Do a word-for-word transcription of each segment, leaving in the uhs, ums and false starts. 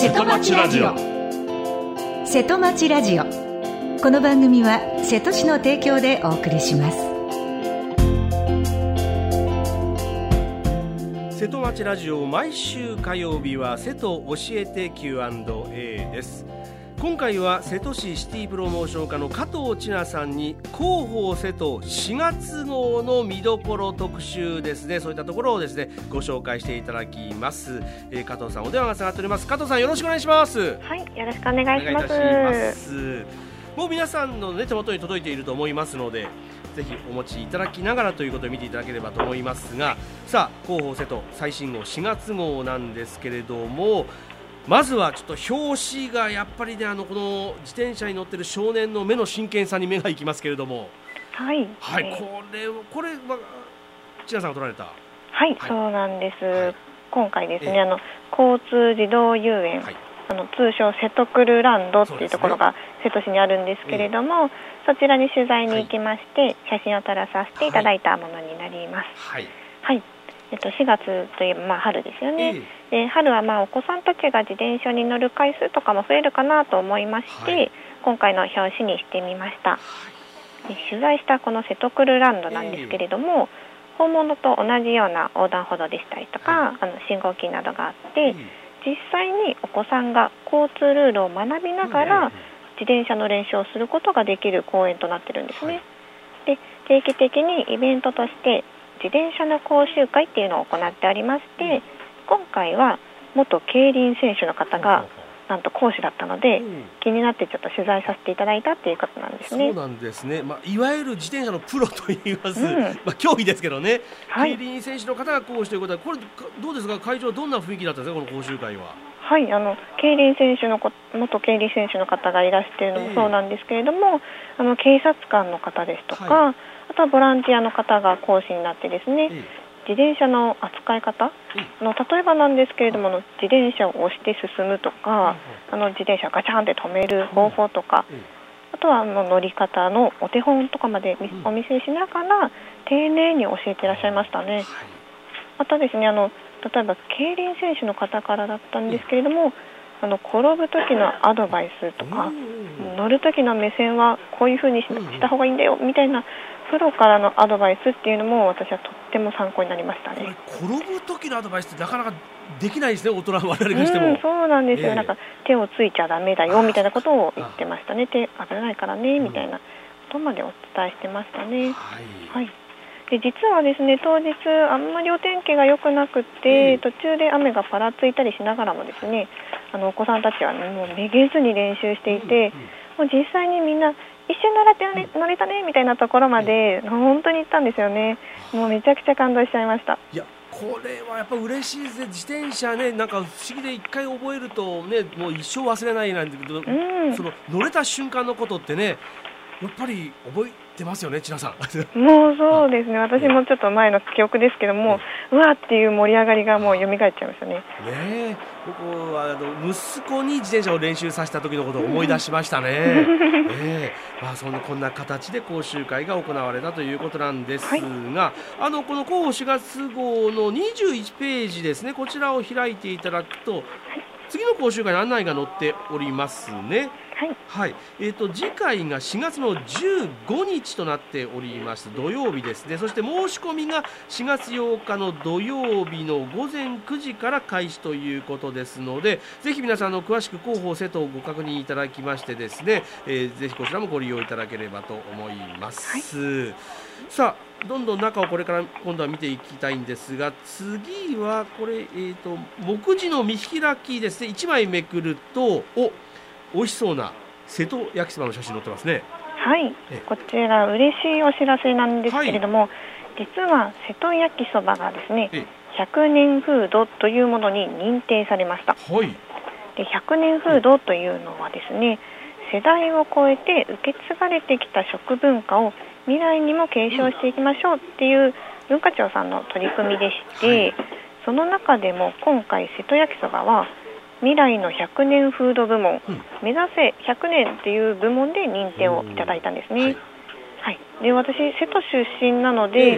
瀬戸町ラジオ。瀬戸町ラジオ、この番組は瀬戸市の提供でお送りします。 瀬戸町ラジオ、毎週火曜日は瀬戸教えて キューアンドエー です。今回は瀬戸市シティプロモーション課の加藤千奈さんに広報瀬戸しがつ号の見どころ特集ですね、そういったところをですねご紹介していただきます。えー、加藤さんお電話がつながっております。加藤さん、よろしくお願いします。 はい、よろしくお願いします。 お願いいたします。もう皆さんの、ね、手元に届いていると思いますので、ぜひお持ちいただきながらということで見ていただければと思いますが、さあ広報瀬戸最新号しがつ号なんですけれども、まずはちょっと表紙がやっぱりね、あのこの自転車に乗ってる少年の目の真剣さに目がいきますけれども、 はい、 はい、これこれは千奈さんが撮られた。 はい、はい、そうなんです。はい、今回ですね、 ええ、 あの交通児童遊園、はい、あの通称瀬戸クルランドっていうところが瀬戸市にあるんですけれども、そ、ね、そちらに取材に行きまして、はい、写真を撮らさせていただいたものになります。はい、はい、えっと、しがつといえば、まあ、春ですよね。えー、で春はまあお子さんたちが自転車に乗る回数とかも増えるかなと思いまして、はい、今回の表紙にしてみました。はい、で取材したこの瀬戸クルランドなんですけれども、えー、本物と同じような横断歩道でしたりとか、はい、あの信号機などがあって、えー、実際にお子さんが交通ルールを学びながら、うん、自転車の練習をすることができる公園となっているんですね。はい、で定期的にイベントとして自転車の講習会っていうのを行っておりまして、うん、今回は元競輪選手の方がなんと講師だったので、うん、気になってちょっと取材させていただいたっていうことなんですね。 そうなんですね。まあ、いわゆる自転車のプロといいます、うん、まあ、競技ですけどね、はい、競輪選手の方が講師ということは、これどうですか、会場どんな雰囲気だったんですか、この講習会は。 はい、あの競輪選手の元競輪選手の方がいらしているのもそうなんですけれども、えー、あの警察官の方ですとか、はい、あとはボランティアの方が講師になってですね、えー、自転車の扱い方、えー、の例えばなんですけれども、自転車を押して進むとか、あの自転車をガチャンって止める方法とか、えー、あとはあの乗り方のお手本とかまでお見せしながら丁寧に教えていらっしゃいましたね。はい、またですね、あの例えば競輪選手の方からだったんですけれども、あの転ぶ時のアドバイスとか、乗る時の目線はこういう風に し, した方がいいんだよみたいなプロからのアドバイスっていうのも私はとっても参考になりましたね。 転ぶ時のアドバイスってなかなかできないですね、大人我々としても。 うん、そうなんですよ、えー、なんか手をついちゃダメだよみたいなことを言ってましたね。手危ないからねみたいなことまでお伝えしてましたね。はい、はい、で実はですね、当日あんまりお天気が良くなくて、うん、途中で雨がぱらついたりしながらもですね、あのお子さんたちは、ね、もうめげずに練習していて、うんうん、もう実際にみんな一緒に乗れたね、乗れたねみたいなところまで、うん、本当に行ったんですよね。もうめちゃくちゃ感動しちゃいました。 いや、これはやっぱ嬉しいですね。自転車ね、なんか不思議で一回覚えるとね、もう一生忘れないなんてけど、うん、その乗れた瞬間のことってね、やっぱり覚えてますよね、千奈さん。 もうそうですね、私もちょっと前の記憶ですけども、うわーっていう盛り上がりがもう蘇っちゃいましたね。ねえ、僕はあの息子に自転車を練習させた時のことを思い出しましたね。えーまあ、そんなこんな形で講習会が行われたということなんですが、はい、あのこの広報しがつ号のにじゅういちページですね、こちらを開いていただくと、はい、次の講習会の案内が載っておりますね。はいはい、えーと、次回がしがつのじゅうごにちとなっております。土曜日ですね。そして申し込みがしがつようかの土曜日のごぜんくじから開始ということですので、ぜひ皆さんの詳しく広報瀬戸をご確認いただきましてですね、えー、ぜひこちらもご利用いただければと思います。はい、さあ、どんどん中をこれから今度は見ていきたいんですが、次はこれ、えーと、目次の見開きですね。いちまいめくると、お美味しそうな瀬戸焼きそばの写真載ってますね。 はい、こちら嬉しいお知らせなんですけれども、はい、実は瀬戸焼きそばがですね、ひゃくねんフードというものに認定されました。はい、でひゃくねんフードというのはですね、世代を超えて受け継がれてきた食文化を未来にも継承していきましょうっていう文化庁さんの取り組みでして、はい、その中でも今回瀬戸焼きそばは未来のひゃくねんフード部門、うん、目指せひゃくねんっていう部門で認定をいただいたんですね。はいはい、で私瀬戸出身なので、えー、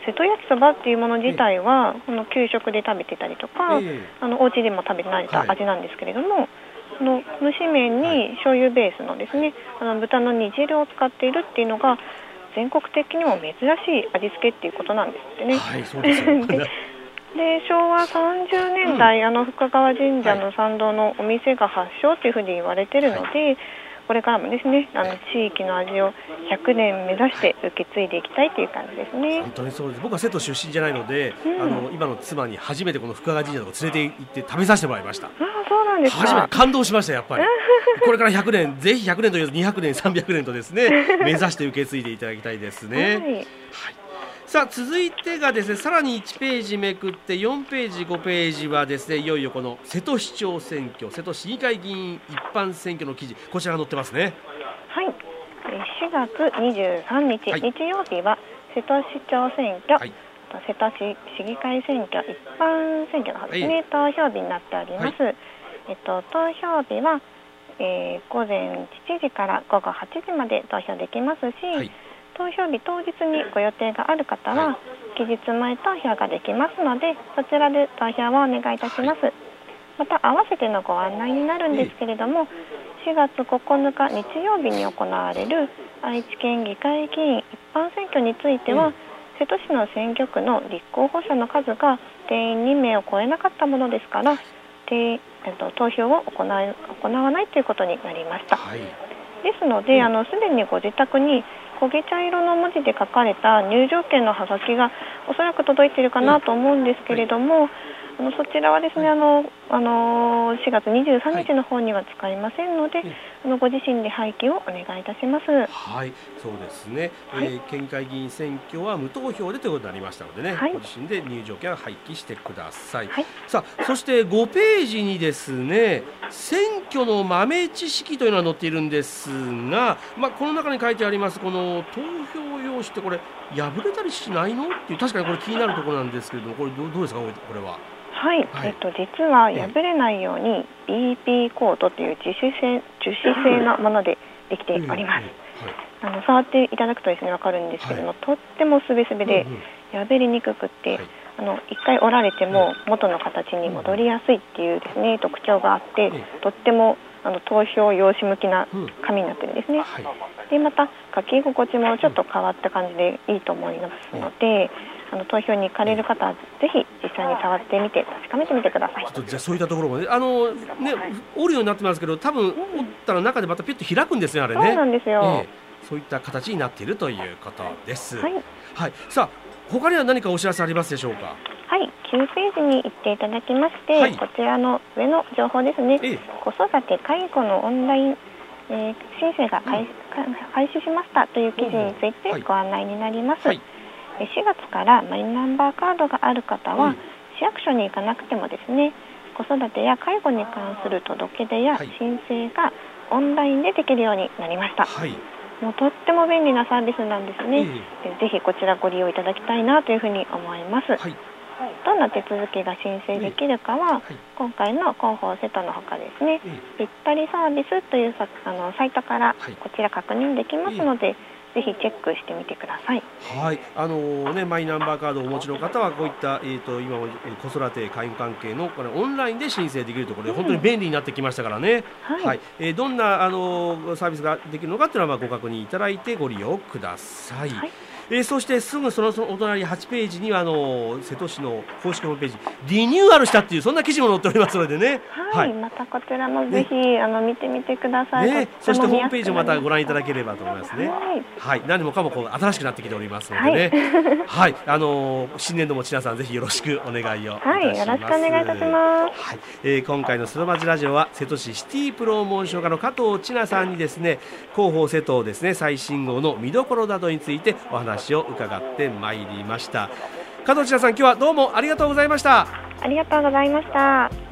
瀬戸焼きそばっていうもの自体は、この給食で食べてたりとか、えー、あのお家でも食べてられた味なんですけれども、はい、この蒸し麺に醤油ベースのですね、あの豚の煮汁を使っているっていうのが全国的にも珍しい味付けっていうことなんですってね。 はい、そうですよでで昭和さんじゅうねんだい、うん、あの深川神社の参道のお店が発祥というふうに言われているので、はい、これからもですね、あの地域の味をひゃくねん目指して受け継いでいきたいという感じですね。 本当にそうです。僕は瀬戸出身じゃないので、うん、あの今の妻に初めてこの深川神社を連れて行って食べさせてもらいました。ああ、そうなんですか。 初めて感動しました。やっぱりこれからひゃくねん、ぜひひゃくねんというとにひゃくねんさんびゃくねんとですね目指して受け継いでいただきたいですね。はい、はい、さあ続いてがですね、さらにいちページめくってよんページごページはですね、いよいよこの瀬戸市長選挙、瀬戸市議会議員一般選挙の記事、こちらが載ってますね。 はい、しがつにじゅうさんにち、はい、日曜日は瀬戸市長選挙、はい、瀬戸市市議会選挙一般選挙の方ですね、はい、投票日になっております。はい、えっと、投票日は、えー、午前しちじからごごはちじまで投票できますし、はい、投票日当日にご予定がある方は、はい、期日前投票ができますので、そちらで投票をお願いいたします。はい、また合わせてのご案内になるんですけれども、しがつここのか日曜日に行われる愛知県議会議員一般選挙については、うん、瀬戸市の選挙区の立候補者の数が定員にめいを超えなかったものですから、えっと、投票を行い、行わないということになりました。はい、ですので、うん、あのすでにご自宅に焦げ茶色の文字で書かれた入場券のハガキがおそらく届いているかなと思うんですけれども、うん、はい、あのそちらはですね、はい、あのあのしがつにじゅうさんにちの方には使いませんので、はい、あのご自身で廃棄をお願いいたします。 はい、そうですね、はい、えー、県議会議員選挙は無投票でということになりましたのでね、はい、ご自身で入場券を廃棄してください。はい、さあそしてごページにですね、選挙の豆知識というのが載っているんですが、まあ、この中に書いてありますこの投票用紙って、これ破れたりしないのっていう、確かにこれ気になるところなんですけれども、これ ど, どうですか、これは。 はい、はい、えっと、実は破れないように ビーピー コードという樹脂製、樹脂製のものでできております。はいはい、あの触っていただくとですね、わかるんですけども、はい、とってもすべすべで破りにくくって、はい、あの一回折られても元の形に戻りやすいっていうですね、特徴があって、とってもあの投票用紙向きな紙になってるんですね。はい、でまた書き心地もちょっと変わった感じでいいと思いますので、あの投票に行かれる方はぜひ実際に触ってみて確かめてみてください。 ちょっとじゃあそういったところもね、あのね、折るようになってますけど、多分折ったら中でまたピュッと開くんですね、あれね。 そうなんですよ。 えー、そういった形になっているということです。はい、はい、さあ他には何かお知らせありますでしょうか。 はい、きゅうページに行っていただきまして、はい、こちらの上の情報ですね、ええ、子育て介護のオンライン、えー、申請が開,、うん、開始しましたという記事についてご案内になります。はい、しがつからマイナンバーカードがある方は、うん、市役所に行かなくてもですね、子育てや介護に関する届け出や申請がオンラインでできるようになりました。はい、もうとっても便利なサービスなんですね。えー、ぜひこちらご利用いただきたいなというふうに思います。はい、どんな手続きが申請できるかは、はい、今回の広報瀬戸のほかですね、ぴったりサービスというさあのサイトからこちら確認できますので、はい、ぜひチェックしてみてください。はい、あのーね、マイナンバーカードをお持ちの方はこういった、えー、と今子育て介護関係のこれオンラインで申請できるところで、うん、本当に便利になってきましたからね。はい、はい、えー、どんな、あのー、サービスができるのかというのはご確認いただいてご利用ください。はい、えー、そしてすぐそのお隣はちページにはあの瀬戸市の公式ホームページリニューアルしたっていうそんな記事も載っておりますのでね。 はい、はい、またこちらもぜひ、ね、あの見てみてください。ね、 そしてホームページをまたご覧いただければと思いますね。はい、はい、何もかもこう新しくなってきておりますのでね。はい、はい、あのー、新年度も千奈さんぜひよろしくお願いをいたします。はい、 よろしくお願いいたします。 はい、えー、今回の瀬戸町ラジオは瀬戸市シティプロモーション課の加藤千奈さんにですね、広報瀬戸ですね最新号の見どころなどについてお話を伺ってまいりました。加藤千奈さん、今日はどうもありがとうございました。 ありがとうございました。